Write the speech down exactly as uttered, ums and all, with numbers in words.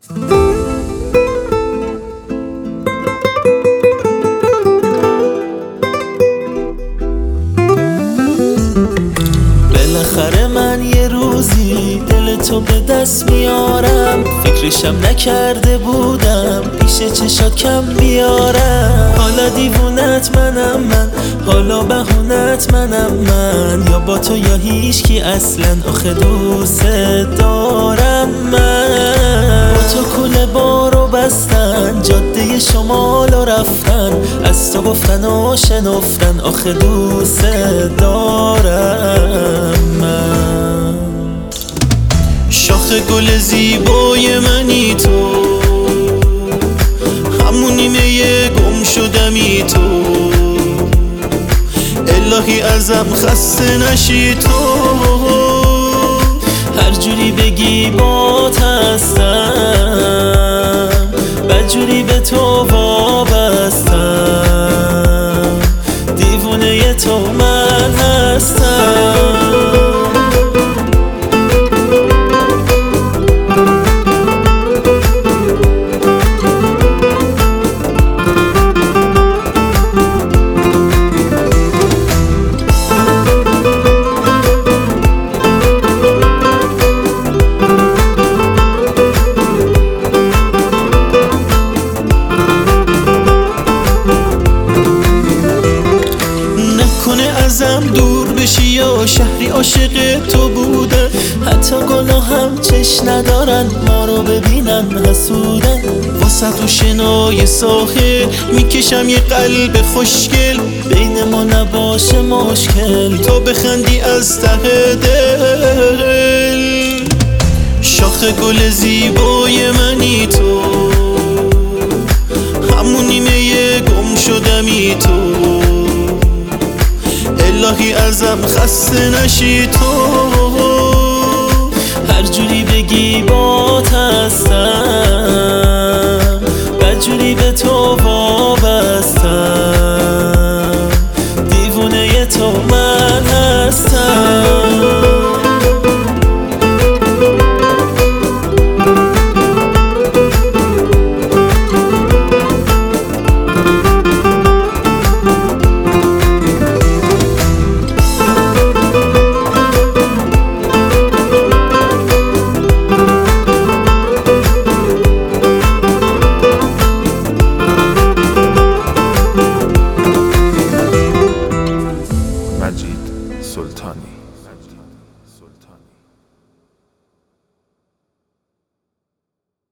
بالاخره من یه روزی دل تو به دست میارم، فکرشم نکرده بودم پیش چشات کم بیارم. حالا دیوونت منم من، حالا بهونت منم من، یا با تو یا هیچکی اصلا، آخه دوست دارم من. با تو کوله بارو بستن، جاده شمالو رفتن، از تو گفتن و شنفتن، آخه دوست دارم من. شاخ گل زیبای منی تو، همون نیمه گم شدمی تو، الهی ازم خسته نشی تو. هر جوری بگی بات هستم، بدجوری به تو وابستم، دیوونه تو من هستم. ازم دور بشی یا شهری عاشق تو بودن، حتی گناهم چش ندارن ما رو ببینن حسودن. واسه تو شنای ساحل میکشم یه قلب خوشگل، بین ما نباشه مشکل، تو بخندی از ته دل. شاخ گل زیبای منی تو، همون نیمه گم شدمی تو، الهی ازم خسته نشی تو. هر جوری بگی با